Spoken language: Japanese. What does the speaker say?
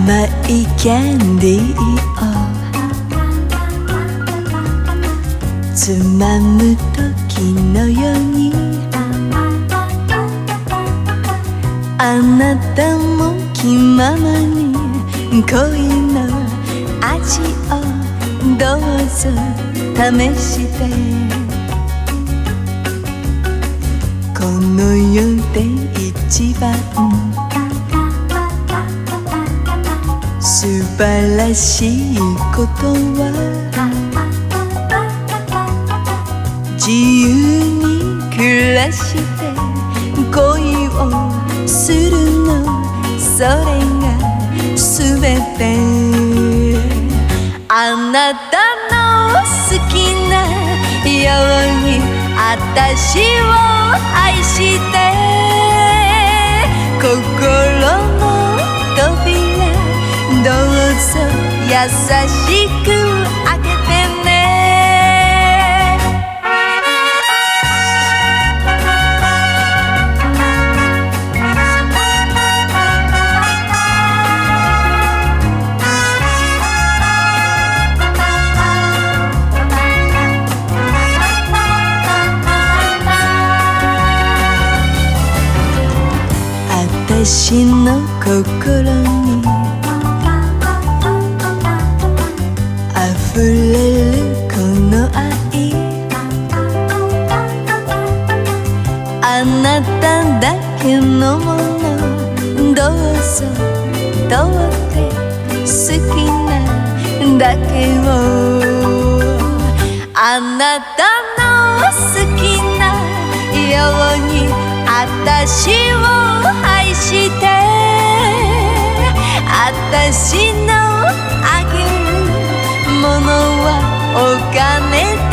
甘いキャンディーをつまむ時のようにあなたも気ままに恋の味をどうぞ試してこの世で一番素晴らしいことは自由に暮らして恋をするのそれが全てあなたの好きなように私を愛して心の扉どうぞ優しく開けてね私の心に溢れるこの愛あなただけのものどうぞどうって好きなだけをあなたの好きなように私を愛して私のあげるものはお金